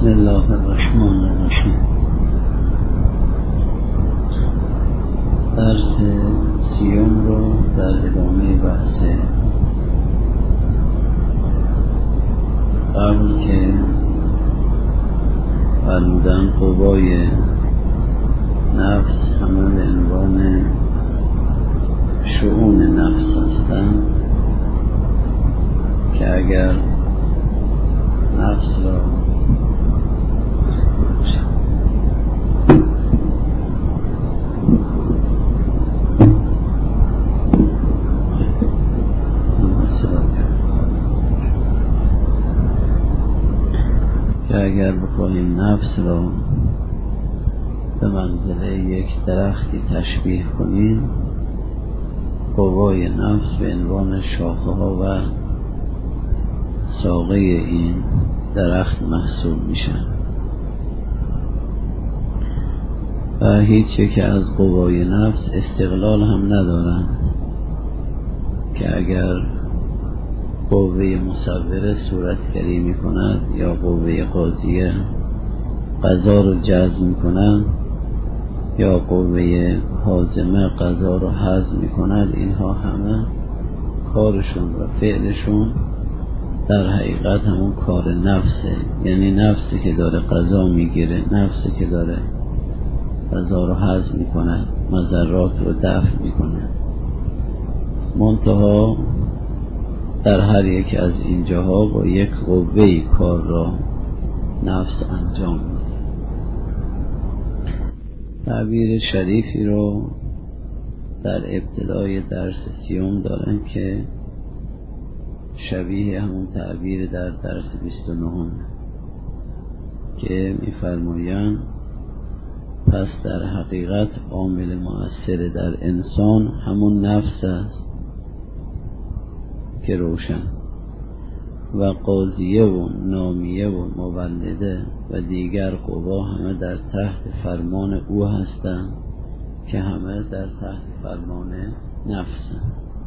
بسم الله الرحمن الرحیم. درس سیوم رو در ادامه بحث قبل که فرمودن قوای نفس همه به عنوان شؤون نفس هستند که اگر نفس را بخواهیم نفس را به منزله یک درختی تشبیه کنیم، قوای نفس به عنوان شاخه ها و ساقه این درخت محسوب میشن و هیچ یک از قوای نفس استقلال هم ندارن که اگر قوه مصوره صورتگری می کند یا قوه قاضیه قضا رو جزم می کند یا قوه حازمه قضا رو حزم می کند، اینها همه کارشون و فعلشون در حقیقت همون کار نفسه، یعنی نفسی که داره قضا میگیره، نفسی که داره قضا رو حزم می کند، مضرات رو دفع می کند. منتها در هر یک از این جاها با یک قوه‌ای کار را نفس انجام میده. تعبیر شریفی رو در ابتدای درس سیوم دارن که شبیه همون تعبیر در درس 29 که می‌فرمایند پس در حقیقت عامل مؤثر در انسان همون نفس است که روشن و قاضیه و نامیه و مولده و دیگر قوا همه در تحت فرمان او هستند که همه در تحت فرمان نفسند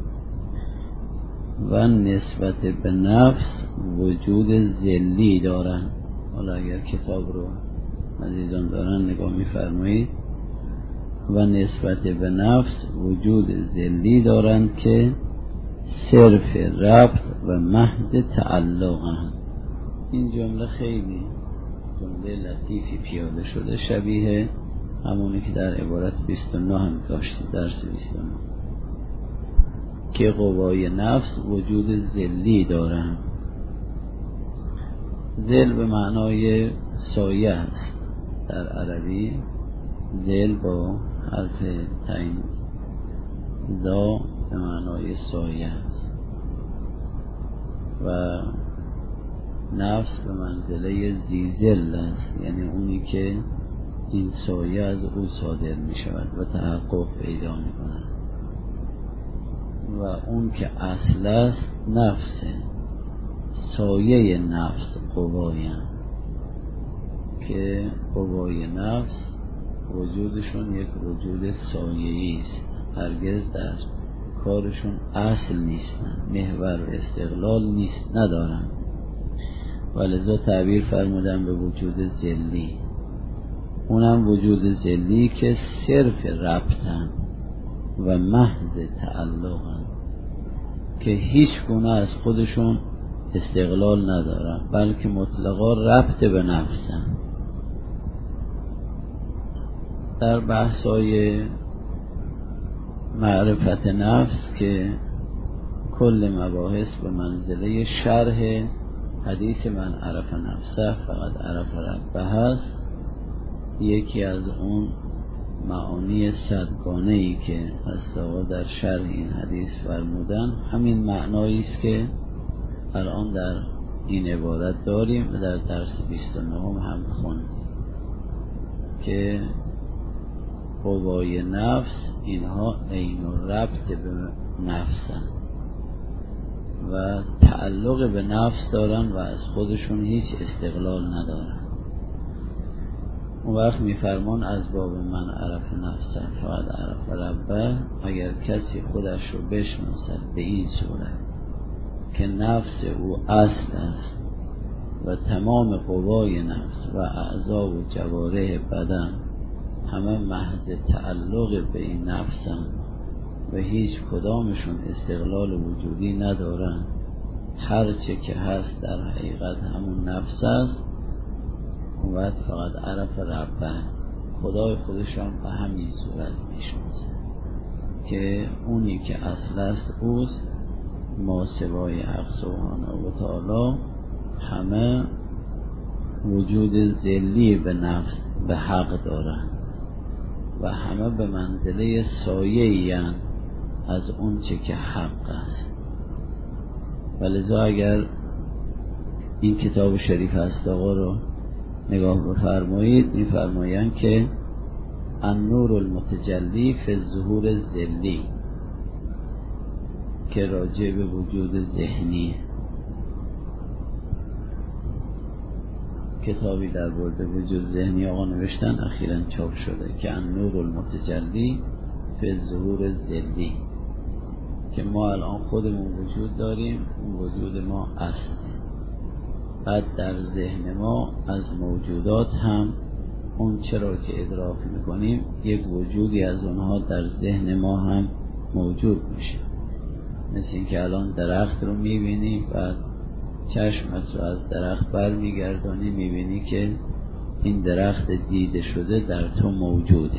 و نسبت به نفس وجود ذلی دارند. حالا اگر کتاب رو عزیزان دارن نگاه می‌فرمایید، و نسبت به نفس وجود ذلی دارند که صرف ربط و محض تعلق هم. این جمله خیلی جمله لطیفی پیاده شده، شبیه همونی که در عبارت 29 هم داشتیم، درس 29، که قوای نفس وجود ذلی دارن. ذل به معنای سایه است در عربی، ذل با حرف تعیین ذا به معنای سایه است و نفس به منزله زیزل است، یعنی اونی که این سایه از او صادر می شود و تحقق پیدا می کند و اون که اصل است نفسه. سایه نفس قوایم که قوای نفس وجودشون یک وجود سایه‌ای است، هرگز در کارشون اصل نیستن، محور و استقلال نیست ندارن، ولذا تعبیر فرمودن به وجود ذلی. اونم وجود ذلی که صرف ربطن و محض تعلقن، که هیچ گونه از خودشون استقلال ندارن بلکه مطلقا ربط به نفسن. در بحثای معرفت نفس که کل مباحث به منزله شرح حدیث من عرف نفسه فقط عرف ربه هست، یکی از اون معانی صدگانه‌ای که هست آقا در شرح این حدیث فرمودن همین معنایی است که الان در این عبارت داریم و در درس 29 هم خوندیم که قوای نفس اینها عین و ربط به نفسن و تعلق به نفس دارن و از خودشون هیچ استقلال ندارن. اون وقت میفرمان از باب من عرف نفسه فقط عرف ربه، اگر کسی خودش رو بشناسد به این صورت که نفس او اصل است و تمام قوای نفس و اعضا و جوارح بدن همه محض تعلق به این نفسن و هیچ کدامشون استقلال وجودی ندارن، هر چه که هست در حقیقت همون نفس است. اون وقت فقط عرف ربه، خدای خودشان به همین صورت میشناسه که اونی که اصل است اوست، ما سوای حق سبحانه و تعالی همه وجود ذلی به نفس به حق دارن و همه به منزله سایه‌ای از اون چه که حق است. ولذا اگر این کتاب شریف هست آقا رو نگاه بفرمایید، میفرمایند که النور المتجلی فی الظهور الذلی که راجع به وجود ذهنی، کتابی در مورد وجود ذهنی آقا نوشتن، اخیراً چاپ شده که النور المتجلی فی الظهور الذلی، که ما الان خودمون وجود داریم، اون وجود ما است. بعد در ذهن ما از موجودات هم اون چرا که ادراک میکنیم یک وجودی از اونها در ذهن ما هم موجود میشه. مثل اینکه الان درخت رو میبینی، بعد چشمت رو از درخت بر میگردانی، میبینی که این درخت دیده شده در تو موجوده،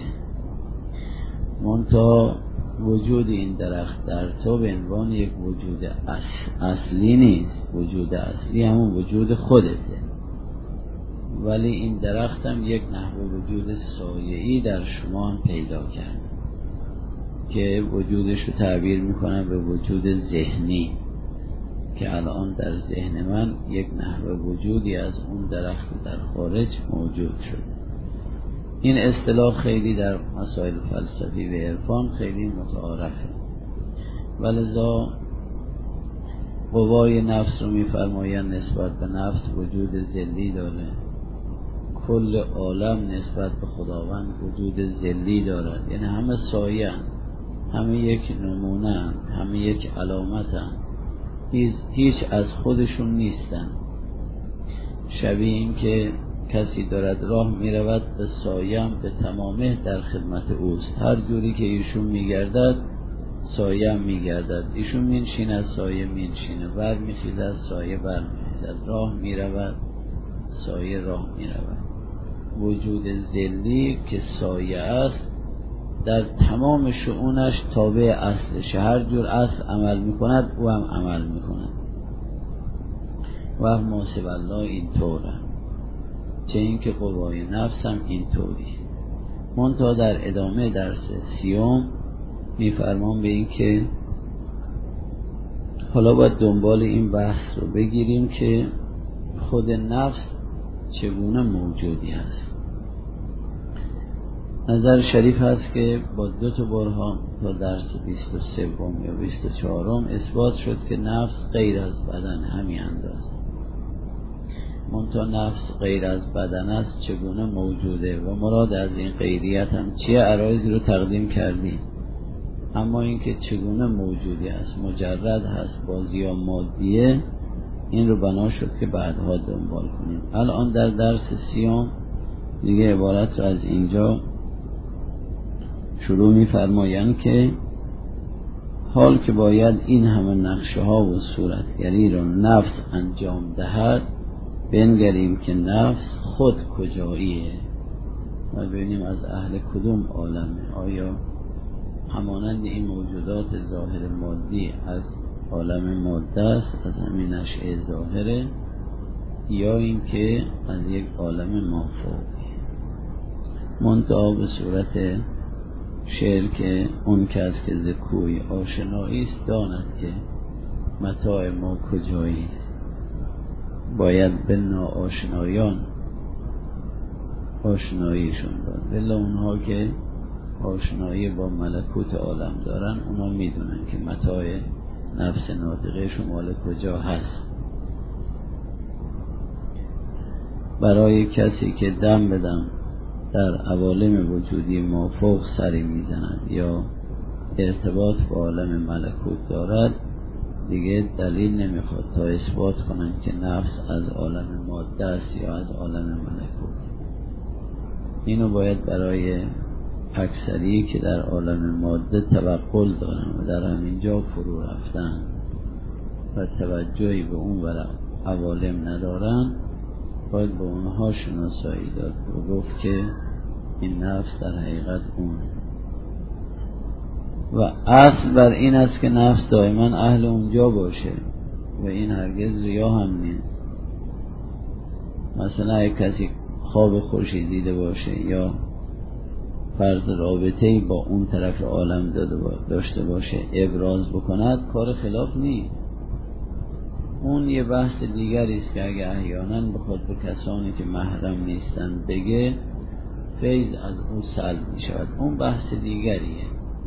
منتها وجود این درخت در تو به عنوان یک وجود اصلی نیست. وجود اصلی همون وجود خودته، ولی این درخت هم یک نحو وجود سایه‌ای در شما هم پیدا کرد که وجودش رو تعبیر میکنم به وجود ذهنی، که الان در ذهن من یک نحو وجودی از اون درخت در خارج موجود شد. این اصطلاح خیلی در مسائل فلسفی و عرفان خیلی متعارفه، ولذا قوای نفس رو میفرمایند نسبت به نفس وجود ذلی داره، کل عالم نسبت به خداوند وجود ذلی دارد، یعنی همه سایه، همه یک نمونه، همه یک علامت، هیچ از خودشون نیستن. شبیه این که کسی دارد راه میرود به سایم به تمامه در خدمت اوست، هر جوری که ایشون میگردد سایم میگردد، ایشون مینشیند سایه مینشینه، بر میخیزد سایه بر میخیزد، راه میرود سایه راه میرود. وجود ذلی که سایه است در تمام شؤونش تابع اصلش، هر جور اصل عمل میکند او هم عمل میکند و محاسب الله این طوره، چه این که قوای نفس هم این طوری. منتها در ادامه درس 30 میفرمان به این که حالا باید دنبال این بحث رو بگیریم که خود نفس چگونه موجودی است. نظر شریف هست که با 2 برهان تا درس 23 یا 24 اثبات شد که نفس غیر از بدن همین اندازه. منتها نفس غیر از بدن است چگونه موجوده و مراد از این غیریت هم چیه، عرایضی رو تقدیم کردیم. اما اینکه چگونه موجودی است، مجرد هست، بازی یا مادیه، این رو بنا شد که بعدها دنبال کنیم. الان در درس 30 دیگه عبارت رو از اینجا شروع می‌فرمایند که حال که باید این همه نقشه ها و صورتگری را نفس انجام دهد، بنگریم که نفس خود کجاییه و ببینیم از اهل کدوم عالمه. آیا همانند این موجودات ظاهر مادی از عالم ماده است، از همین نشأه ظاهره، یا این که از یک عالم مافوقی. منتها به صورت شعر که اون کس که زکوی آشنایی است داند که متاع ما کجایی است، باید به ناآشنایان آشناییشون داد. بله اونها که آشنایی با ملکوت عالم دارن اونا میدونن که متاع نفس ناطقه شمال کجا هست. برای کسی که دم بدم در عوالم وجودی مافوق سری میزند یا ارتباط با عالم ملکوت دارد، دیگه دلیل نمیخواد تا اثبات کنن که نفس از عالم ماده است یا از عالم ملکوت. اینو باید برای اکثری که در عالم ماده توقل دارن و در همینجا فرو رفتن و توجهی به اون و عوالم ندارن، باید به اونها شناسایی داد و گفت که این نفس در حقیقت اون و اصل بر این است که نفس دائما اهل اونجا باشه و این هرگز ریا هم نیست. مثلا اگه کسی خواب خوشی دیده باشه یا فرض رابطه‌ای با اون طرف عالم داشته باشه ابراز بکند، کار خلاف نیست. اون یه بحث دیگری است که اگه احیانا بخواد به کسانی که محرم نیستن بگه، فیض از اون سلب می شود، اون بحث دیگریه.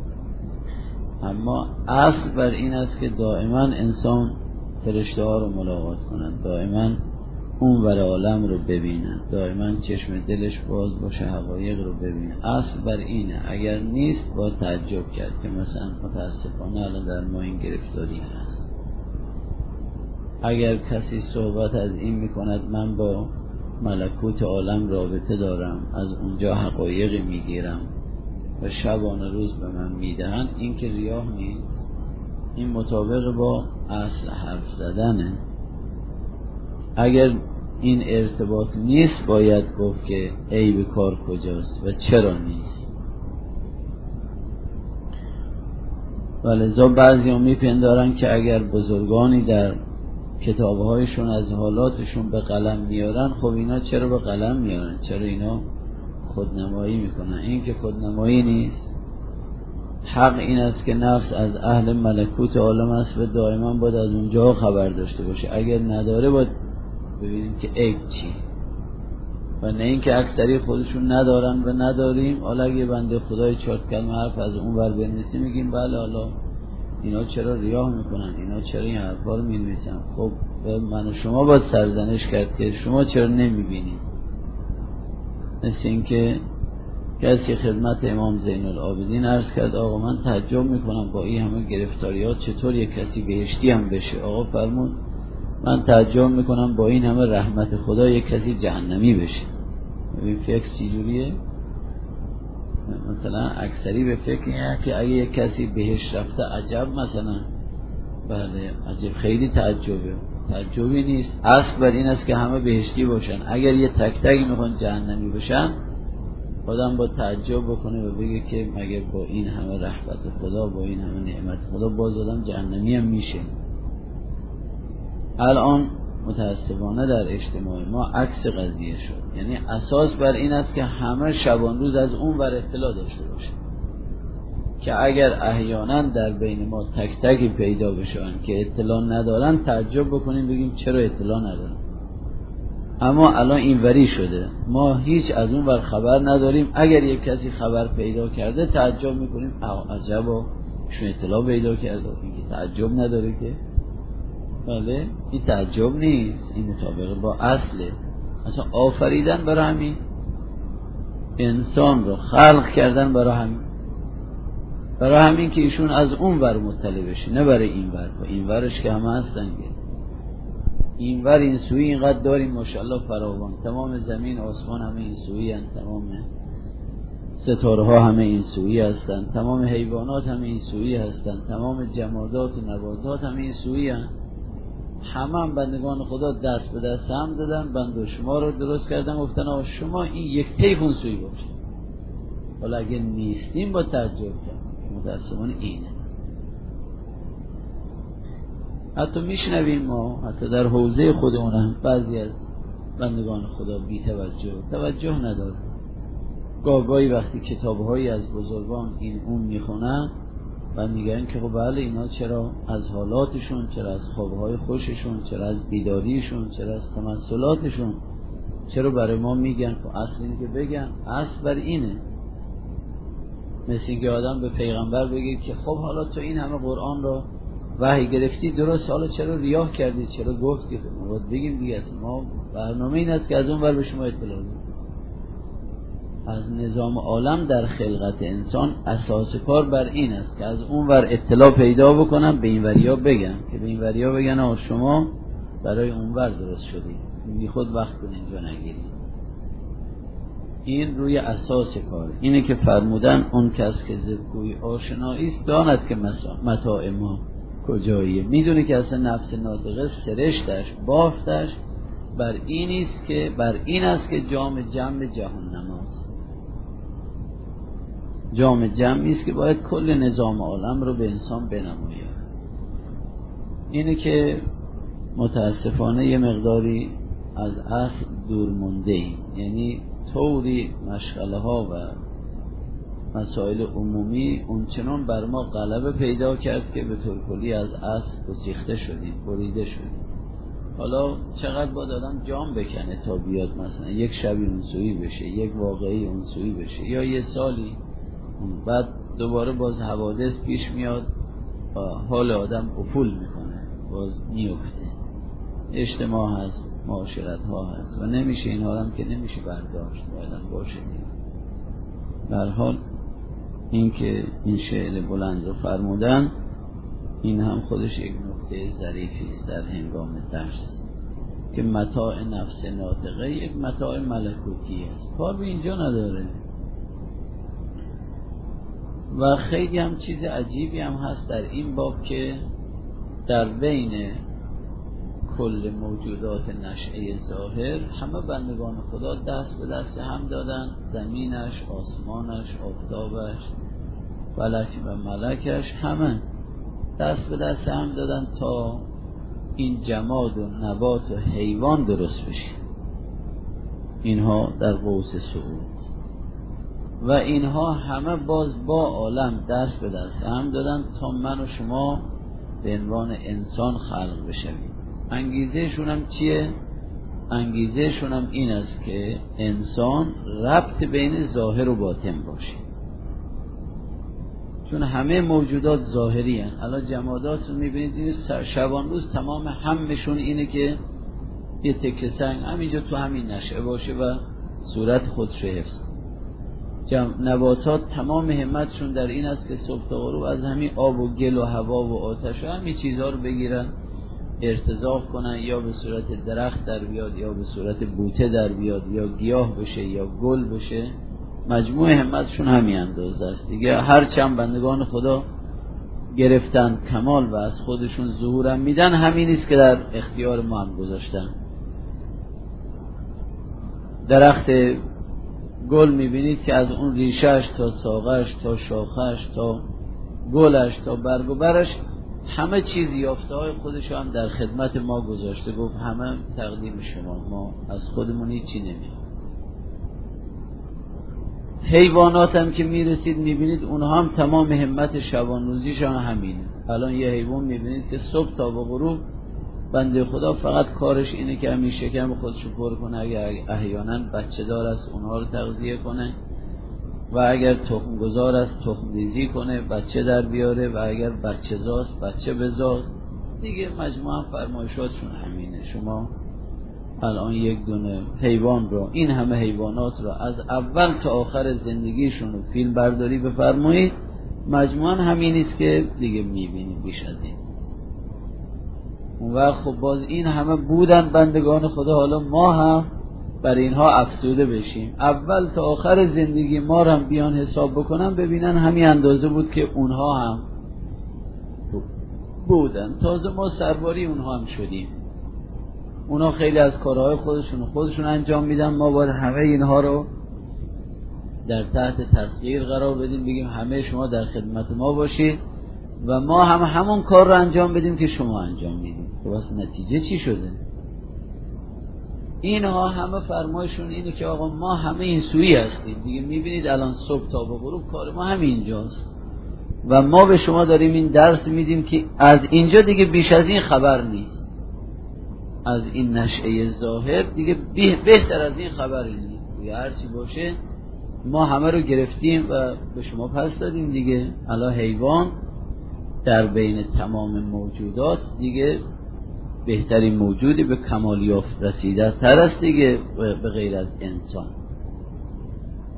اما اصل بر این است که دائما انسان فرشته ها رو ملاقات کنند، دائما اون ور عالم رو ببینند، دائما چشم دلش باز باشه حقایق رو ببینه. اصل بر اینه. اگر نیست با تعجب کرد که مثلا متاسفانه الان در ما این گرفتاری هست. اگر کسی صحبت از این میکند من با ملکوت عالم رابطه دارم، از اونجا حقایق میگیرم و شبانه روز به من میدهن، این که ریاه نیست، این مطابق با اصل حرف زدنه. اگر این ارتباط نیست باید گفت که عیب کار کجاست و چرا نیست. ولذا بعضی هم میپندارن که اگر بزرگانی در کتابهایشون از حالاتشون به قلم میارن، خب اینا چرا به قلم میارن؟ چرا اینا خودنمایی میکنن؟ این که خودنمایی نیست. حق این است که نفس از اهل ملکوت عالم است و دائما باید از اونجا خبر داشته باشه. اگر نداره باید ببینیم که عیب چی و نه اینکه اکثری خودشون ندارن و نداریم. حالا اگه بنده خدای 4 کلمه حرف از اون ور بنویسیم میگیم بله حالا اینا چرا ریاه میکنن، اینا چرا این حرفا رو مینویسن. خب من و شما باید سرزنش کرد که شما چرا نمیبینید. مثل اینکه کسی خدمت امام زین العابدین عرض کرد آقا من تعجب میکنم با این همه گرفتاریات چطور یک کسی بهشتی هم بشه. آقا فرمود من تعجب میکنم با این همه رحمت خدا یک کسی جهنمی بشه. این فکر چجوریه؟ مثلا اکثری به فکر اینه که اگه یک کسی بهشت رفته عجب، مثلا بله عجب، خیلی تعجبی نیست. اصل بر این است که همه بهشتی باشن. اگر یه تک تکی میخوان جهنمی بشن، آدم با تعجب بکنه و بگه که مگه با این همه رحمت خدا، با این همه نعمت خدا باز آدم جهنمی هم میشه. الان متاسفانه در اجتماع ما عکس قضیه شد. یعنی اساس بر این است که همه شبان روز از اون ور اطلاع داشته باشه که اگر احیانا در بین ما تک تکی پیدا بشن که اطلاع ندارن، تعجب بکنیم بگیم چرا اطلاع ندارن. اما الان این وری شده، ما هیچ از اون ور خبر نداریم. اگر یک کسی خبر پیدا کرده تعجب میکنیم عجبا شون اطلاع پیدا کرده. این که تعجب نداره که بله این تعجب نیست، این مطابق با اصله. اصلا آفریدن برای همین، انسان رو خلق کردن برای همین که ایشون از اون ور مطلع بشه، نه برای این ور. این ورش که همه هستن، این ور این سوی اینقدر داریم ماشاءالله فراوان، تمام زمین آسمان همه این سوی هستن، تمام ستاره ها همه این سوی هستن، تمام حیوانات همه این سوی هستن، تمام جمادات و نباتات همه این سوی هستن. همه بندگان خدا دست به دست هم دادن، بند و شما رو درست کردن، گفتن آقا شما این یک تیفون سوی باشید. حالا اگه نیستیم با تعجب کرد، متاسفانه اینه. حتی میشنویم ما حتی در حوزه خودمون هم بعضی از بندگان خدا بی توجه نداره. گاهی وقتی کتابهایی از بزرگان این اون میخونن و میگن که خب بله اینا چرا از حالاتشون، چرا از خوابهای خوششون، چرا از بیداریشون، چرا از تمثلاتشون، چرا برای ما میگن. خب اصل اینه که بگن، اصل بر اینه. مثل اینکه آدم به پیغمبر بگه که خب حالا تو این همه قرآن را وحی گرفتی درست، حالا چرا ریاه کردی، چرا گفتی؟ خب بگیم دیگه ما برنامه این است که از اون ور به شما اطلاع بدیم. از نظام عالم در خلقت انسان اساس کار بر این است که از اون ور اطلاع پیدا بکنم، به این وریا بگم، که به این وریا بگن آه شما برای اون ور درست شدی، بی خود وقت کن اینجا نگیری. این روی اساس کار اینه که فرمودن اون کس که زدگوی آشنایی است داند که متاع ما کجاییه. میدونه که اصلا نفس ناطقه سرشتش بافتش بر این است که جام جمع جهان نماست. جام جمعی است که باید کل نظام عالم رو به انسان بنماید. اینه که متاسفانه یه مقداری از اصل دور مونده ایم، یعنی طوری مشغله ها و مسائل عمومی اونچنان بر ما غلبه پیدا کرد که به طور کلی از اصل گسیخته شدیم، بریده شدیم. حالا چقدر باید آدم جام بکنه تا بیاد مثلا یک شبی اونسویی بشه، یک واقعی اونسویی بشه، یا یه سالی بعد دوباره باز حوادث پیش میاد و حال آدم افول میکنه، باز میفته. اجتماع هست، معاشرت ها هست و نمیشه اینها هم که نمیشه برداشت، باید باشه دیگه. در حال این که این شعر بلند رو فرمودن، این هم خودش یک نکته ظریفی است در هنگام درس، که متاع نفس ناطقه یک متاع ملکوتی است، کار به اینجا نداره. و خیلی هم چیز عجیبی هم هست در این باب که در بین کل موجودات نشأه ظاهر همه بندگان خدا دست به دست هم دادن، زمینش، آسمانش، آفتابش، فلک و ملکش، همه دست به دست هم دادن تا این جماد و نبات و حیوان درست بشه. اینها در قوس صعود و اینها همه باز با عالم دست به دست هم دادن تا من و شما به عنوان انسان خلق بشویم. انگیزه شونم چیه؟ انگیزه شونم این است که انسان ربط بین ظاهر و باطن باشه، چون همه موجودات ظاهری هن. الان جمادات رو میبینید شبان روز تمام همشون اینه که یه تکه سنگ همینجا تو همین نشأه باشه و صورت خودش رو حفظ کنه. نباتات تمام همتشون در این است که صبح تا غروب از همین آب و گل و هوا و آتش و همین چیزها رو بگیرن، ارتزاق کنن، یا به صورت درخت در بیاد، یا به صورت بوته در بیاد، یا گیاه بشه، یا گل بشه. مجموع همتشون همین اندازه است دیگه. هر چند بندگان خدا گرفتن کمال و از خودشون ظهورم میدن، همین است که در اختیار ما هم گذاشتن. درخت گل میبینید که از اون ریشش تا ساقش تا شاخش تا گلش تا برگ و برش همه چیز یافته های خودش هم در خدمت ما گذاشته، گفت همه تقدیم شما، ما از خودمون هیچی نمیخوایم. حیوانات هم که میرسید میبینید اونها هم تمام همت شبان روزیشان همینه. الان یه حیوان میبینید که صبح تا به غروب بنده خدا فقط کارش اینه که همین شکم خودشو پر کنه، اگر احیانا بچه دار است اونها رو تغذیه کنه، و اگر تخم گذار است تخم ریزی کنه، بچه در بیاره، و اگر بچه زاست بچه بزاست دیگه. مجموعا فرمایشاتشون همینه. شما الان یک دونه حیوان رو، این همه حیوانات رو از اول تا آخر زندگیشون رو فیلم برداری بفرمایید، مجموعا همین است که دیگه میبینید، بیش از این. اون وقت خب باز این همه بودن بندگان خدا، حالا ما هم بر اینها افسوده بشیم. اول تا آخر زندگی ما رو هم بیان حساب بکنن، ببینن همین اندازه بود که اونها هم بودن. تازه ما سرباری اونها هم شدیم. اونها خیلی از کارهای خودشون انجام میدن، ما باید همه اینها رو در تحت تسخیر قرار بدیم، بگیم همه شما در خدمت ما باشید و ما هم همون کار رو انجام بدیم که شما انجام میدید. خب اصلا نتیجه چی شده؟ اینها همه فرمایشون اینه که آقا ما همه این سویی هستیم دیگه. میبینید الان صبح تا به غروب کار ما همینجاست و ما به شما داریم این درس میدیم که از اینجا دیگه بیش از این خبر نیست. از این نشأه ظاهر دیگه بهتر از این خبری نیست دیگه. هرچی باشه ما همه رو گرفتیم و به شما پس دادیم دیگه. الان حیوان در بین تمام موجودات دیگه بهترین موجودی، به کمال یافت رسیده تر است دیگه به غیر از انسان.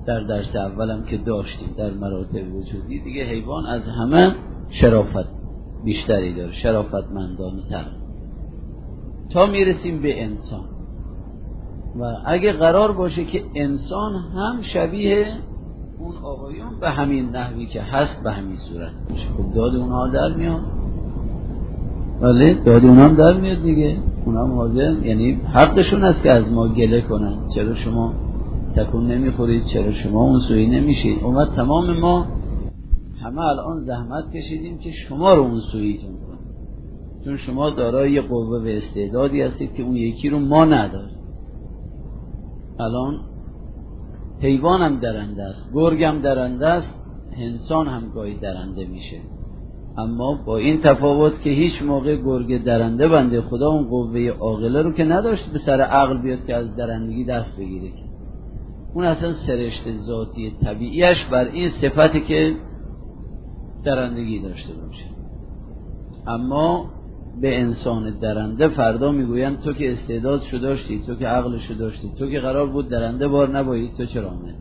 در درس اولم که داشتیم در مراتب وجودی، دیگه حیوان از همه شرافت بیشتری داره، شرافتمندانه تر، تا میرسیم به انسان. و اگه قرار باشه که انسان هم شبیه اون آقایون به همین نحوی که هست به همین صورت باشه، خب داد اونها در میاد، ولی داد اونها هم در میاد دیگه، اونها هم حاضر، یعنی حقشون است که از ما گله کنن، چرا شما تکون نمیخورید، چرا شما اون سوی نمیشید. اومد تمام ما همه الان زحمت کشیدیم که شما رو اون سویتون کنیم، چون شما دارای قوه و استعدادی هستید که اون یکی رو ما نداریم. الان حیوان هم درنده است، گرگ هم درنده است، انسان هم گاهی درنده میشه، اما با این تفاوت که هیچ موقع گرگ درنده بنده خدا اون قوه عاقله رو که نداشت به سر عقل بیاد که از درندگی دست بگیره، اون اصلا سرشت ذاتی طبیعیش بر این صفتی که درندگی داشته باشه. اما به انسان درنده فردا میگویند تو که استعدادشو داشتی، تو که عقلشو داشتی، تو که قرار بود درنده بار نبایی، تو چرا آمدی؟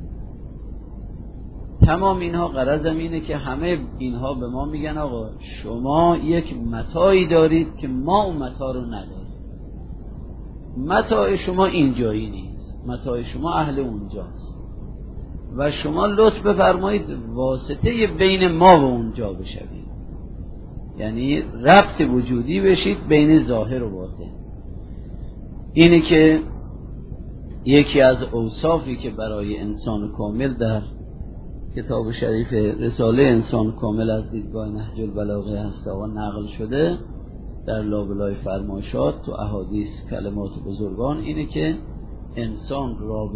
تمام اینها غرضم اینه که همه اینها به ما میگن آقا شما یک متاعی دارید که ما اون متاع رو نداریم، متاع شما اینجایی نیست، متاع شما اهل اونجاست و شما لطف بفرمایید واسطه بین ما و اونجا بشوید، یعنی ربط وجودی بشید بین ظاهر و باطن. اینه که یکی از اوصافی که برای انسان کامل در کتاب شریف رساله انسان کامل از دیدگاه نهج البلاغه هست و نقل شده در لابلای فرمایشات تو احادیث کلمات بزرگان، اینه که انسان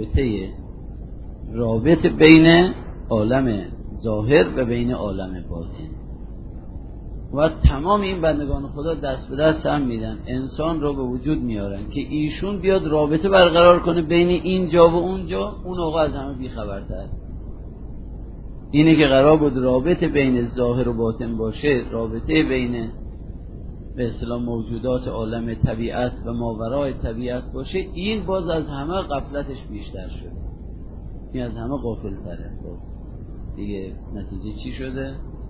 رابطه بین عالم ظاهر و بین عالم باطن و تمام این بندگان خدا دست به دست هم میدن، انسان رو به وجود میارن که ایشون بیاد رابطه برقرار کنه بین اینجا و اونجا، اون آقا از همه بیخبرتر. اینه که قرار بود رابطه بین ظاهر و باطن باشه، رابطه بین به اصطلاح موجودات عالم طبیعت و ماورای طبیعت باشه، این باز از همه غفلتش بیشتر شده، این از همه غافل‌تره. دیگه نتیجه چی شده؟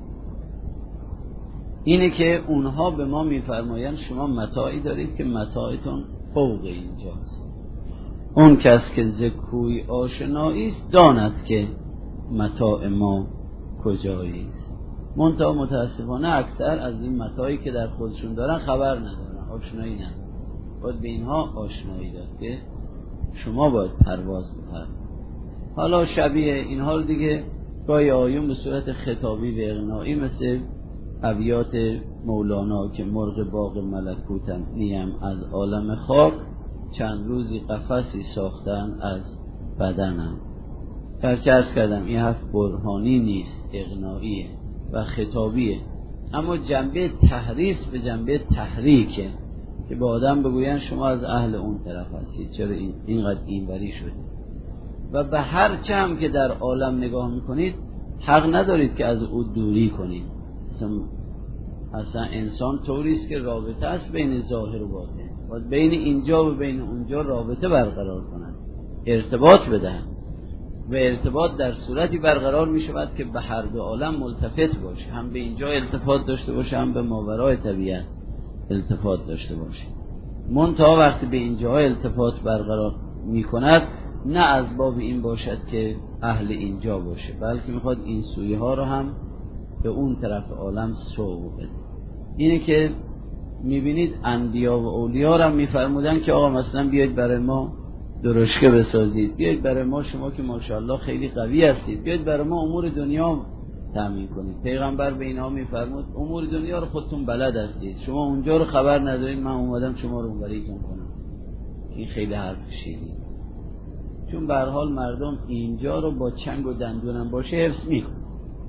اینه که اونها به ما میفرمایند شما متاعی دارید که متاعتون فوق اینجاست. اون کس که ز کوی آشنایی است داند که متاع ما کجایی است. منتها متاسفانه اکثر از این متاعی که در خودشون دارن خبر ندارن، آشنایی ندارن. باید به اینها آشنایی داد که شما باید پرواز بفرمایید. حالا شبیه اینها رو دیگه گاهی آیون به صورت خطابی و اغنایی مثل ابیات مولانا که مرغ باغ ملکوتم نیم از عالم خاک، چند روزی قفسی ساختن از بدنم. گرچه عرض کردم این حرف برهانی نیست، اغنائیه و خطابیه، اما جنبه تحریص به جنبه تحریکه که به آدم بگوین شما از اهل اون طرف هستید، چرا اینقدر اینوری شدید و به هر چه هم که در عالم نگاه میکنید حق ندارید که از او دوری کنید. اصلا انسان طوریست که رابطه است بین ظاهر و باطن، باید بین اینجا و بین اونجا رابطه برقرار کنند، ارتباط بدهند و ارتباط در صورتی برقرار می شود که به هر دو عالم ملتفت باشه، هم به اینجا التفات داشته باشه هم به ماورای طبیعت التفات داشته باشه. منتها وقتی به اینجا التفات برقرار می کند نه از باب این باشد که اهل اینجا باشه، بلکه میخواد این سوی ها رو هم به اون طرف عالم سوق بده. اینه که میبینید انبیا و اولیا هم میفرمودن که آقا مثلا بیاید برای ما درشکه بسازید، بیاید برای ما، شما که ماشاءالله خیلی قوی هستید، بیاید برای ما امور دنیا تامین کنید. پیغمبر به اینها میفرمود امور دنیا رو خودتون بلد هستید، شما اونجا رو خبر ندارید، من اومدم شما رو اونوریتون کنم. این خیلی حرف شیرین، چون به هر حال مردم اینجا رو با چنگ و دندونم باشه حفظ میکنن،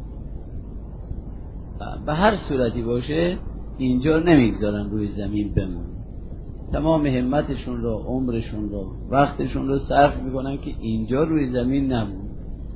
به هر صورتی باشه اینجا نمیگذارن روی زمین بمونه، تمام همتشون رو، عمرشون رو، وقتشون رو صرف میکنن که اینجا روی زمین نمونه.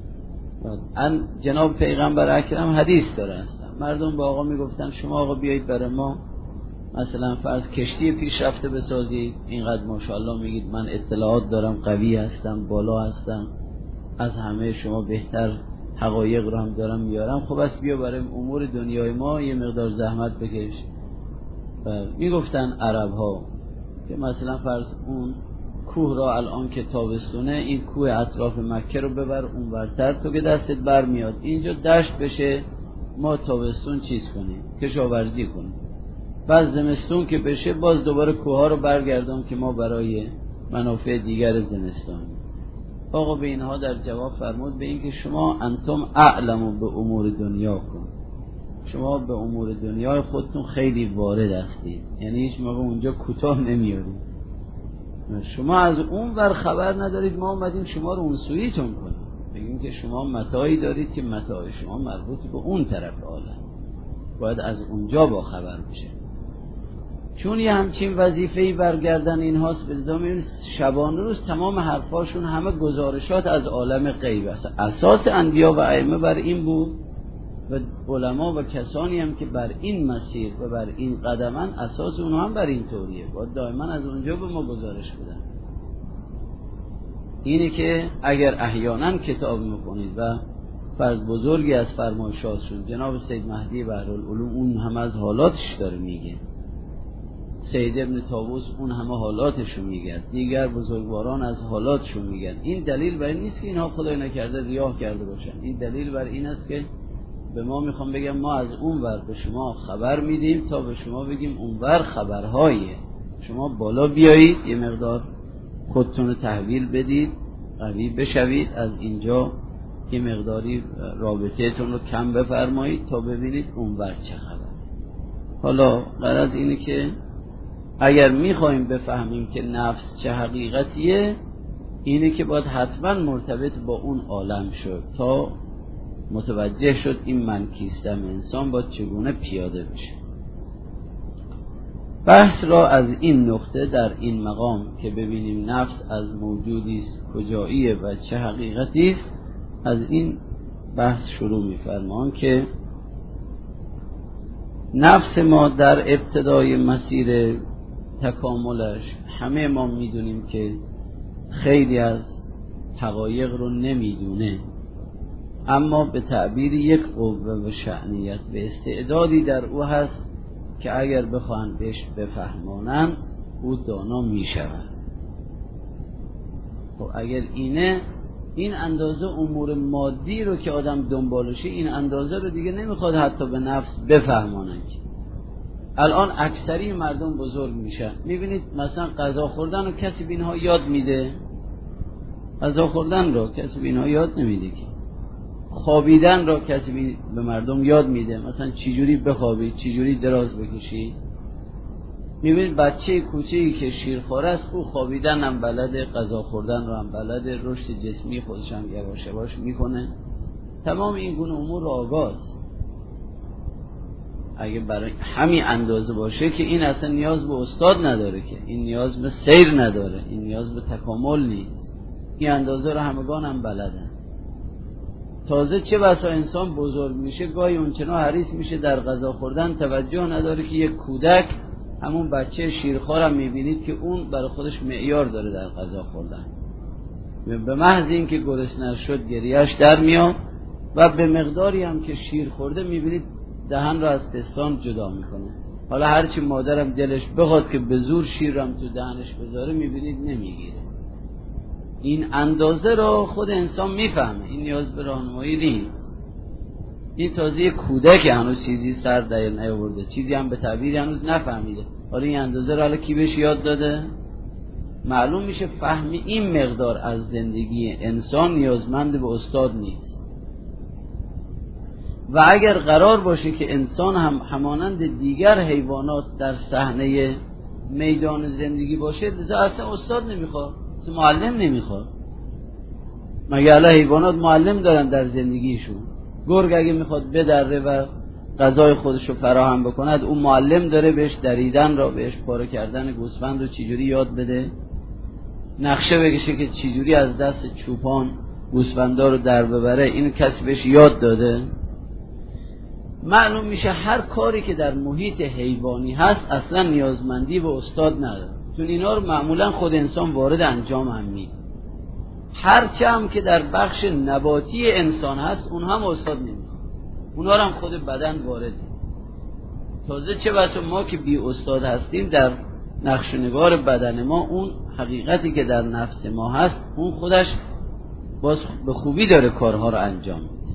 جناب پیغمبر اکرم حدیث داره هستن، مردم با آقا میگفتن شما آقا بیایید برای ما مثلا فرض کشتی پیشرفته بسازید، اینقدر ماشاءالله میگید من اطلاعات دارم، قوی هستم، بالا هستم، از همه شما بهتر حقایق رو هم دارم میارم، خب بس بیا برای امور دنیای ما یه مقدار زحمت بکش. و میگفتن عرب ها که مثلا فرض اون کوه را الان که تابستونه، این کوه اطراف مکه رو ببر اون ورتر، تو که دستت بر میاد اینجا دشت بشه، ما تابستون چیز کنیم، کشاورزی کنیم، بعد زمستون که بشه باز دوباره کوه ها رو برگردم که ما برای منافع دیگر زمستان. آقا به اینها در جواب فرمود به این که شما انتم اعلمو به امور دنیا کن، شما به امور دنیای خودتون خیلی وارد هستید، یعنی هیچ موقع اونجا کوتاه نمیارید، شما از اون ور خبر ندارید، ما اومدیم شما رو اون سویتون کنیم، بگیم که شما متاعی دارید که متاع شما مربوط به اون طرف عالم، باید از اونجا با خبر بشه. چون یه همچین وظیفه‌ای برگردن اینهاست، به لزوم این شبانه روز تمام حرفاشون همه گزارشات از عالم غیب است. اساس انبیا و ائمه بر این بود و علما و کسانی هم که بر این مسیر و بر این قدمن اساس اونها هم بر این طوریه، باید دائما از اونجا به ما گزارش بدن. اینه که اگر احیانا کتاب میکنید و فرض بزرگی از فرمایشاتشون جناب سید مهدی بحرالعلوم اون هم از حالاتش داره میگه، سید ابن طاووس اون همه حالاتشون میگن، دیگر بزرگواران از حالاتشون میگن، این دلیل بر این نیست که اینها خدای نکرده ریاه کرده باشن، این دلیل بر این است که به ما میخوام بگم ما از اون ور به شما خبر میدیم تا به شما بگیم اون ور خبرهایه، شما بالا بیایید یه مقدار خودتون تحویل بدید، قوی بشوید، از اینجا یه مقداری رابطهتون رو کم بفرمایید تا ببینید اون ور چه خبر. حالا غرض اینه که اگر میخوایم بفهمیم که نفس چه حقیقتیه، اینه که باید حتما مرتبط با اون عالم شد تا متوجه شد این من کیستم، انسان باید چگونه پیاده بشه. بحث را از این نقطه در این مقام که ببینیم نفس از موجودیست کجاییه و چه حقیقتیست، از این بحث شروع می‌فرمان که نفس ما در ابتدای مسیر تکاملش همه ما میدونیم که خیلی از حقایق رو نمیدونه، اما به تعبیر یک قوه و شأنیت به استعدادی در او هست که اگر بخواهن بهش بفهمانن او دانا میشود. خب اگر این اندازه امور مادی رو که آدم دنبالشه، این اندازه رو دیگه نمیخواد حتی به نفس بفهمانن. الان اکثری مردم بزرگ میشن، میبینید مثلا غذا خوردن رو کسی به اینها یاد میده؟ غذا خوردن رو کسی به اینها یاد نمیده که. خوابیدن رو کسی به مردم یاد میده؟ مثلا چجوری بخوابید، چجوری دراز بکشید. میبینید بچه کوچه‌ای که شیرخواره است، او خوابیدن هم بلده، غذا خوردن رو هم بلده، رشد جسمی خودش هم یواش یواش میکنه، تمام این گونه امور رو آگاه. اگه برای همین اندازه باشه که این اصلا نیاز به استاد نداره، که این نیاز به سیر نداره، این نیاز به تکامل نیست، این اندازه رو همگان هم بلدن. تازه چه بسا انسان بزرگ میشه گاهی اونچنا حریص میشه در غذا خوردن توجه نداره که یک کودک، همون بچه شیرخوار هم میبینید که اون برای خودش معیار داره در غذا خوردن، به محض این که گرسنه شد گریهش در میاد و به مقداری هم که شیر خورده میبینید دهن را از پستان جدا میکنه. حالا هرچی مادرم دلش بخواد که به زور شیرم تو دهنش بذاره میبینید نمیگیره. این اندازه را خود انسان میفهمه، این نیاز به راهنمایی نیست. این تازه کودک هنوز چیزی سر در نیاورده، چیزی هم به تعبیر هنوز نفهمیده، حالا این اندازه را حالا کی بهش یاد داده؟ معلوم میشه فهمی این مقدار از زندگی انسان نیازمند به استاد نیست. و اگر قرار باشه که انسان هم همانند دیگر حیوانات در صحنه میدان زندگی باشه، اصلا استاد نمیخواد، اصلا معلم نمیخواد. مگه الان حیوانات معلم دارن در زندگیشون؟ گرگ اگه میخواد بدره و غذای خودش رو فراهم بکند، اون معلم داره بهش دریدن را، بهش پاره کردن گوسفند رو چجوری یاد بده، نقشه بکشه که چجوری از دست چوپان گوسفندا رو در ببره، اینو کسی بهش یاد داده؟ معلوم میشه هر کاری که در محیط حیوانی هست اصلا نیازمندی به استاد نداره، چون اینا رو معمولا خود انسان وارد انجام هم میده. هرچه هم که در بخش نباتی انسان هست اون هم استاد نمیخواد، اونا هم خود بدن وارده. تازه چه بسا ما که بی استاد هستیم در نقش و نگار بدن ما، اون حقیقتی که در نفس ما هست اون خودش باز به خوبی داره کارها رو انجام میده.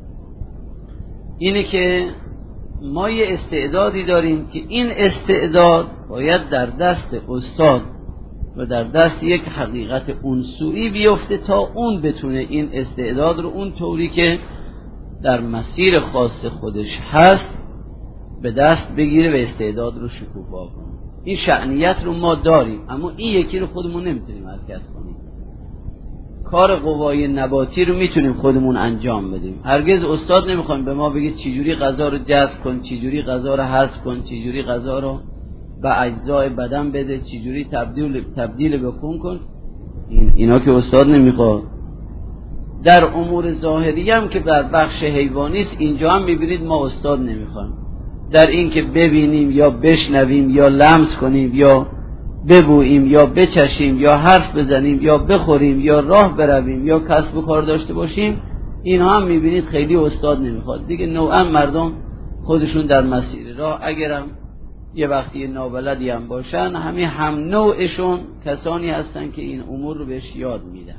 اینه که ما یه استعدادی داریم که این استعداد باید در دست استاد و در دست یک حقیقت اونسویی بیفته تا اون بتونه این استعداد رو اون طوری که در مسیر خاص خودش هست به دست بگیره و استعداد رو شکوفا کنه. این شأنیت رو ما داریم، اما این یکی رو خودمون نمیتونیم حرکت کنیم. کار قوای نباتی رو میتونیم خودمون انجام بدیم. هرگز استاد نمیخوایم به ما بگه چجوری غذا رو جذب کن، چجوری غذا رو حذف کن، چجوری غذا رو به اجزای بدن بده، چجوری تبدیل به خون کن. اینا که استاد نمیخواد. در امور ظاهری هم که در بخش حیوانی است، اینجا هم میبینید ما استاد نمیخوایم. در این که ببینیم یا بشنویم یا لمس کنیم یا ببوییم یا بچشیم یا حرف بزنیم یا بخوریم یا راه برویم یا کسب و کار داشته باشیم، اینها هم میبینید خیلی استاد نمیخواد دیگه. نوعا مردم خودشون در مسیر راه اگرم یه وقتی نابلدی هم باشن، همین هم نوعشون کسانی هستن که این امور رو بهش یاد میدن.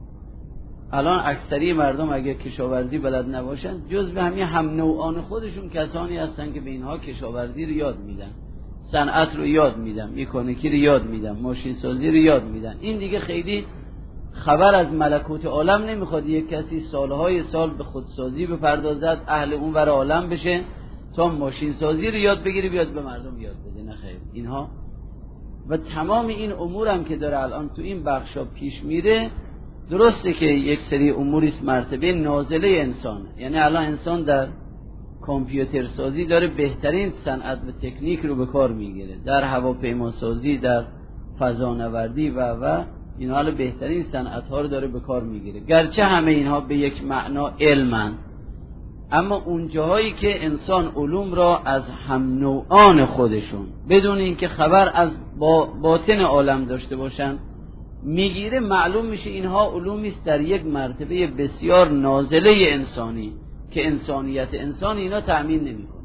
الان اکثری مردم اگه کشاورزی بلد نباشن، جز به همین هم نوعان خودشون کسانی هستن که به اینها کشاورزی رو یاد میدن، صنعت رو یاد میدن، مکانیکی رو یاد میدن، ماشین سازی رو یاد میدن. این دیگه خیلی خبر از ملکوت عالم نمیخواد یک کسی سالهای سال به خودسازی بپردازد، اهل اون ور عالم بشه تا ماشین سازی رو یاد بگیری بیاد به مردم یاد بده. نه خیر. اینها و تمام این امور هم که داره الان تو این بخشا پیش میره، درسته که یک سری اموری است مرتبه نازله انسان، یعنی الان انسان در کامپیوتر سازی داره بهترین صنعت و تکنیک رو به کار میگیره، در هواپیما سازی، در فضانوردی و اینا حالا بهترین صنعت ها رو داره به کار میگیره. گرچه همه اینها به یک معنا علمن، اما اون جاهایی که انسان علوم را از هم نوعان خودشون بدون اینکه خبر از باطن عالم داشته باشن میگیره، معلوم میشه اینها علومی است در یک مرتبه بسیار نازله انسانی که انسانیت انسان اینا تأمین نمیکنه.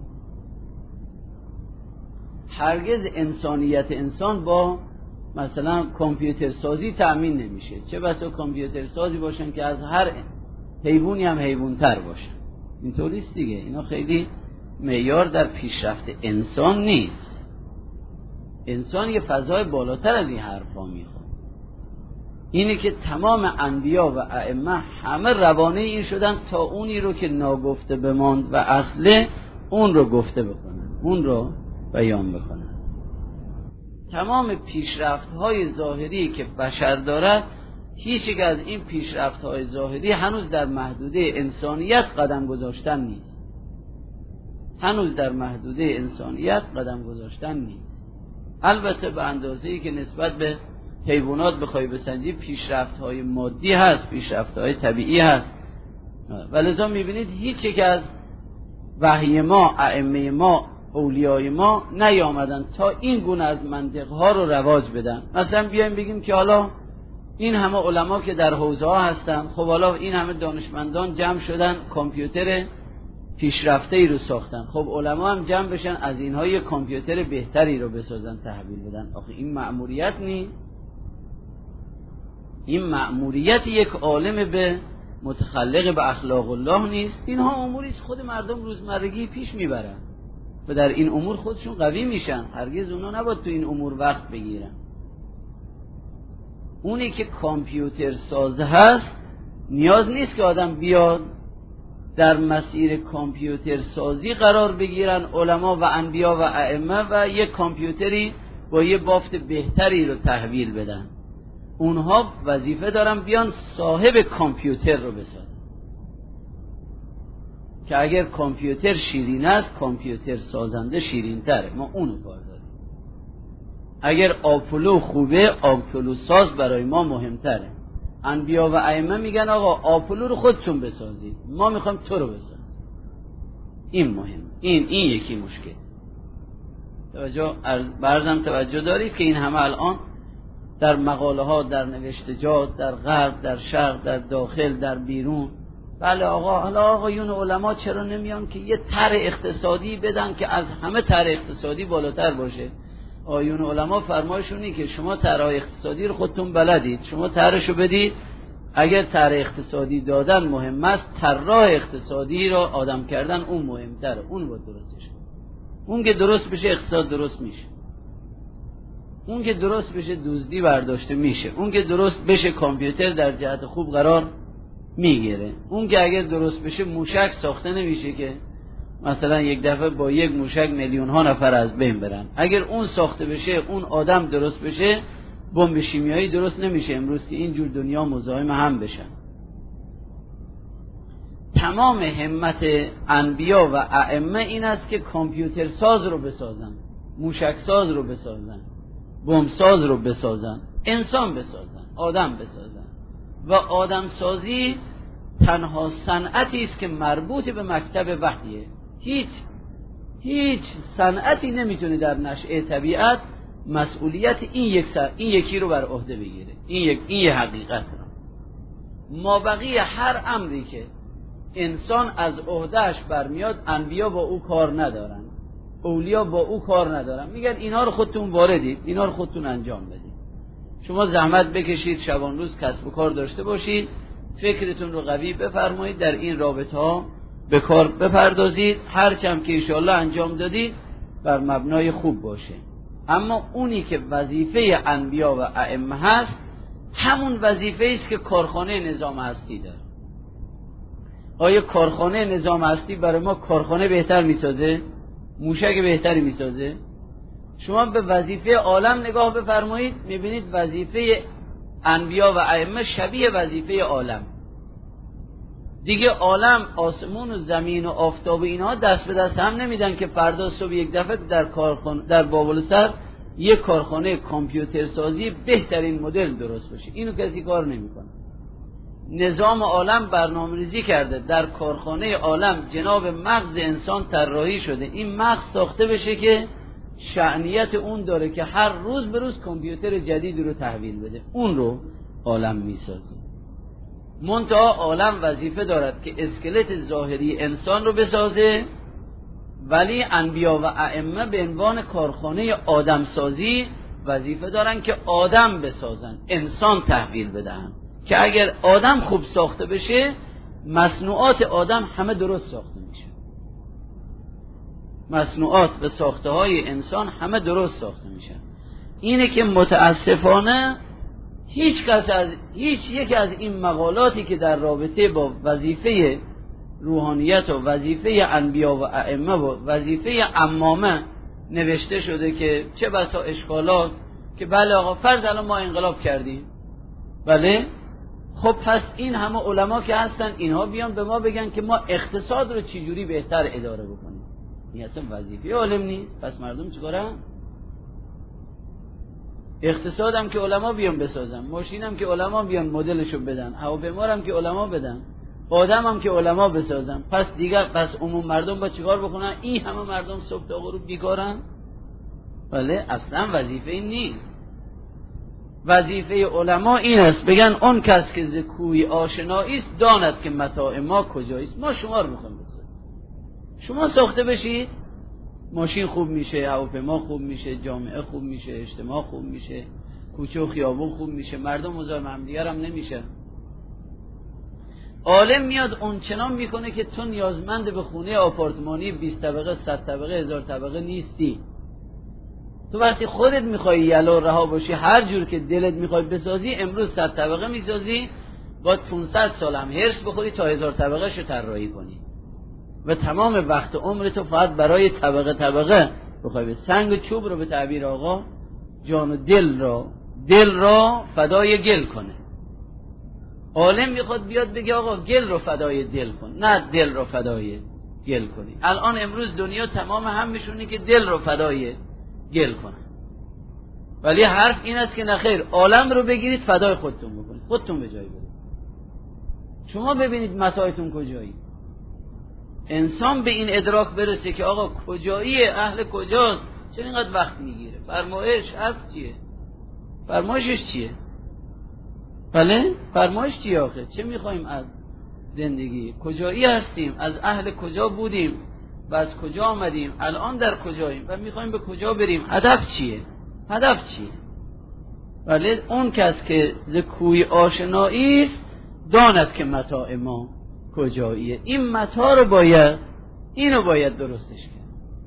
هرگز انسانیت انسان با مثلا کامپیوتر سازی تأمین نمیشه. چه بسا کامپیوتر سازی باشن که از هر حیوانی هم حیوان‌تر باشن، اینطوریست دیگه. اینا خیلی معیار در پیشرفت انسان نیست. انسان یه فضای بالاتر از این حرفا میخواد. اینه که تمام انبیا و ائمه همه روانه این شدن تا اونی رو که ناگفته بماند و اصله اون رو گفته بکنن، اون رو بیان بکنن. تمام پیشرفت‌های ظاهری که بشر دارد، هیچ یک از این پیشرفت‌های ظاهری هنوز در محدوده انسانیت قدم گذاشتن نیست. هنوز در محدوده انسانیت قدم گذاشتن نیست. البته به اندازه‌ای که نسبت به حیوانات بخوای بسنجی پیشرفت‌های مادی هست، پیشرفت‌های طبیعی هست، ولذا می‌بینید هیچ یک از وحی ما، ائمه ما، اولیای ما نیامدن تا این گونه از منطق‌ها رو رواج بدن. مثلا بیایم بگیم که حالا این همه علما که در حوزه ها هستن، خب حالا این همه دانشمندان جمع شدن کامپیوتر پیشرفته‌ای رو ساختن، خب علما هم جمع بشن از اینها یک کامپیوتر بهتری رو بسازن، تحویل بدن. آخه این مأموریت نیست؟ این مأموریت یک عالم به متخلق به اخلاق الله نیست؟ اینها اموری است خود مردم روزمرگی پیش میبرن و در این امور خودشون قوی میشن. هرگز اونا نباید تو این امور وقت بگیرن. اونی که کامپیوتر ساز هست نیاز نیست که آدم بیاد در مسیر کامپیوتر سازی قرار بگیرن علما و انبیا و ائمه و یک کامپیوتری با یه بافت بهتری رو تحویل بدن. اونها وظیفه دارن بیان صاحب کامپیوتر رو بسازن که اگر کامپیوتر شیرین است، کامپیوتر سازنده شیرین تره. ما اونو کار داریم. اگر آپولو خوبه، آپولو ساز برای ما مهمتره. انبیا و ائمه میگن آقا آپولو رو خودتون بسازید، ما میخوایم تو رو بساز. این مهم. این یکی مشکل. توجه دارید که این همه الان در مقاله ها، در نوشتجات، در غرب، در شرق، در داخل، در بیرون. بله آقا، حالا آقایون علما چرا نمیان که یه طرح اقتصادی بدن که از همه طرح اقتصادی بالاتر باشه؟ آقایون علما فرمایشونی که شما طرح اقتصادی رو خودتون بلدید، شما طرحشو بدید. اگر طرح اقتصادی دادن مهم است، طراح اقتصادی رو آدم کردن اون مهمتره. اون بود درستش. اون که درست بشه اقتصاد درست میشه. اون که درست بشه دزدی برداشته میشه. اون که درست بشه کامپیوتر در جهت خوب قرار میگیره. اون که اگر درست بشه موشک ساخته نمیشه که مثلا یک دفعه با یک موشک میلیون ها نفر از بین برن. اگر اون ساخته بشه، اون آدم درست بشه، بمب شیمیایی درست نمیشه امروز که اینجور دنیا مزاحم هم بشن. تمام همت انبیا و ائمه این است که کامپیوتر ساز رو بسازن، موشک ساز رو بسازن، بمب ساز رو بسازن، انسان بسازن، آدم بسازن. و آدم سازی تنها صنعتی است که مربوط به مکتب وحیه. هیچ صنعتی نمیتونه در نشأه طبیعت مسئولیت این یکی رو بر عهده بگیره. این یه حقیقت رو. مابقی هر امری که انسان از عهدهش برمیاد، انبیا با او کار ندارن، اولیا با او کار ندارن. میگن اینها رو خودتون واردید، اینها رو خودتون انجام بدید. شما زحمت بکشید، شبان روز کسب و کار داشته باشید، فکرتون رو قوی بفرمایید، در این رابطه ها به کار بپردازید، هرچند که انشاءالله انجام دادید بر مبنای خوب باشه. اما اونی که وظیفه انبیا و ائمه هست، همون وظیفه است که کارخانه نظام هستی داره. آیا کارخانه نظام هستی برای ما کارخانه بهتر میسازه؟ موشک بهتری میسازه؟ شما به وظیفه عالم نگاه بفرمایید، میبینید وظیفه انبیا و ائمه شبیه وظیفه عالم. دیگه عالم، آسمون و زمین و آفتاب و اینها دست به دست هم نمیدن که فردا صبح یک دفعه در بابل سر یک کارخانه کامپیوتر سازی بهترین مدل درست باشه. اینو کسی کار نمیکنه. نظام عالم برنامه‌ریزی کرده، در کارخانه عالم جناب مغز انسان طراحی شده. این مغز ساخته بشه که شأنیت اون داره که هر روز به روز کامپیوتر جدید رو تحویل بده. اون رو عالم میسازه. منتها عالم وظیفه دارد که اسکلت ظاهری انسان رو بسازه، ولی انبیا و ائمه به عنوان کارخانه آدم سازی وظیفه دارن که آدم بسازن، انسان تحویل بدن، که اگر آدم خوب ساخته بشه مصنوعات آدم همه درست ساخته میشه. مصنوعات و ساخته های انسان همه درست ساخته میشن. اینه که متاسفانه هیچ یک از این مقالاتی که در رابطه با وظیفه روحانیت و وظیفه انبیا و ائمه و وظیفه عمامه نوشته شده که چه بسا اشکالات، که بله آقا فرض الان ما انقلاب کردیم، بله خب پس این همه علما که هستن اینها بیان به ما بگن که ما اقتصاد رو چجوری بهتر اداره بکنیم. این اصلا وظیفه عالم نیست. پس مردم چیکارن؟ اقتصادم که علما بیان بسازن، ماشینم که علما بیان مدلشو بدن، هواپیمارم که علما بدن، آدمم که علما بسازن. پس عموم مردم با چیکار بکنن؟ این همه مردم صبح تا غروب بیکارن؟ بله اصلا وظیفه این نیست. وظیفه علما این است بگن اون کس که ز کوی آشنایی است داند که متاع ما کجایست. ما شما رو میخوایم بسازیم، شما ساخته بشید، ماشین خوب میشه، هواپیما خوب میشه، جامعه خوب میشه، اجتماع خوب میشه، کوچه و خیابون خوب میشه، مردم مزاحم همدیگر هم نمیشن. عالم میاد اونچنان میکنه که تو نیازمند به خونه آپارتمانی 20 طبقه، 100 طبقه، 1000 طبقه نیستی. تو وقتی خودت میخوای یلا رها باشی، هر جور که دلت میخوای بسازی، امروز 100 طبقه میسازی، باید 500 سال هم هرس بخوری تا 1000 طبقه شو طراحی کنی و تمام وقت عمرتو فقط برای طبقه بخوای به سنگ و چوب رو به تعبیر آقا جان و دل را فدای گل کنه. عالم میخواد بیاد بگه آقا گل رو فدای دل کن، نه دل رو فدای گل کنی. الان امروز دنیا تمام هم میشونه که دل رو فدای گل کنه، ولی حرف این است که نخیر، عالم رو بگیرید فدای خودتون بکنید، خودتون به جای برید. شما ببینید متاعتون کجایی. انسان به این ادراک برسه که آقا کجایی، اهل کجاست، چرا اینقدر وقت میگیره، فرمایش هست چیه، فرمایشش چیه؟ بله فرمایش چیه آخه؟ چه میخوایم از زندگی؟ کجایی هستیم؟ از اهل کجا بودیم و از کجا آمدیم؟ الان در کجاییم و میخوایم به کجا بریم؟ هدف چیه؟ هدف چیه؟ بله اون کس که ز کوی آشنایی است داند که متاع ما کجاییه. این متاع رو باید درستش کرد.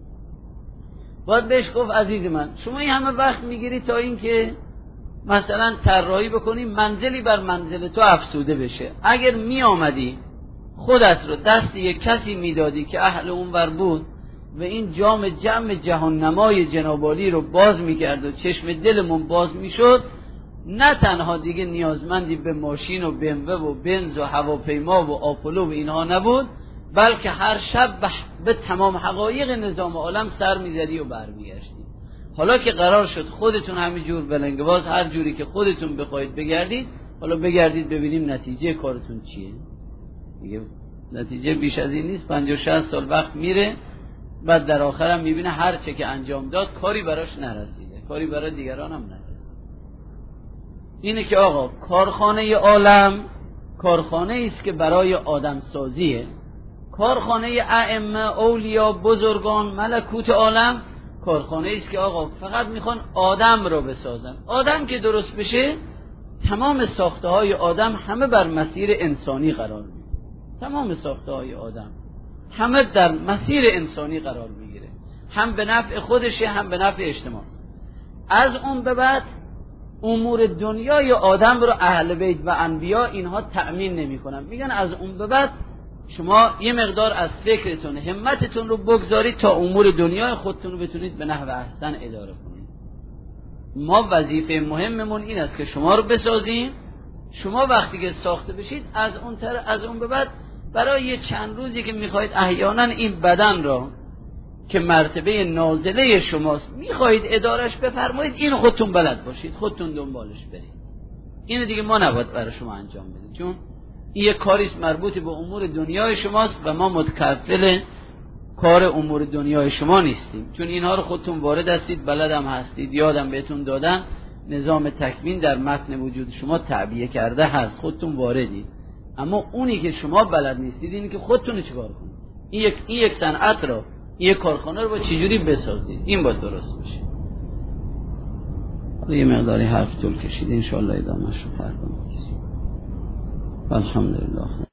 باید بهش گفت عزیز من شما این همه وقت میگیری تا این که مثلا طراحی بکنی منزلی بر منزل تو افسوده بشه. اگر می آمدی خودت رو دست یک کسی میدادی که اهل اونور بود و این جام جهان نمای جناب عالی رو باز میکرد و چشم دلمون باز میشد، نه تنها دیگه نیازمندی به ماشین و BMW و بنز و هواپیما و آپولو و اینها نبود، بلکه هر شب به تمام حقایق نظام عالم سر میزدی و برمیگشتی. حالا که قرار شد خودتون همینجور بلنگواز هر جوری که خودتون بخواید بگردید، حالا بگردید ببینیم نتیجه کارتون چیه. دیگه نتیجه بیش از این نیست. 50-60 سال وقت میره، بعد در آخر هم میبینه هر چه که انجام داد کاری براش نرسیده، کاری برای دیگران هم نرسیده. اینه که آقا کارخانه عالم کارخانه است که برای آدم سازیه. کارخانه ائمه، اولیا، بزرگان، ملکوت عالم کارخانه است که آقا فقط میخوان آدم رو بسازن. آدم که درست بشه تمام ساخته های آدم همه بر مسیر انسانی قرار میگیره. تمام ساخته های آدم همه در مسیر انسانی قرار میگیره، هم به نفع خودشه هم به نفع اجتماع. از اون به بعد امور دنیای آدم رو اهل بیت و انبیا اینها تأمین نمی کنن. میگن از اون به بعد شما یه مقدار از فکرتون همتتون رو بگذارید تا امور دنیای خودتون رو بتونید به نحو احسن اداره کنید. ما وظیفه مهممون این است که شما رو بسازیم. شما وقتی که ساخته بشید از اون به بعد برای یه چند روزی که میخواید احیانا این بدن را که مرتبه نازله شماست میخواید ادارش بفرمایید، این خودتون بلد باشید، خودتون دنبالش برید. این دیگه ما نباید برای شما انجام بدیم، چون این یک کاریست مربوط به امور دنیای شماست و ما متکفل کار امور دنیای شما نیستیم، چون اینها رو خودتون وارد هستید، بلدم هستید، یادم بهتون دادن نظام تکوین در متن وجود شما تعبیه کرده هست، خودتون واردید. اما اونی که شما بلد نیستید اینی که خودتون چیکار کنید. این یک صنعت رو، این یک کارخانه رو با چجوری بسازید، این باید درست بشه. یه مقداری حرف طول کشید، ان شاء الله ادامه‌اش رو فردا می‌گذاریم. الحمدلله.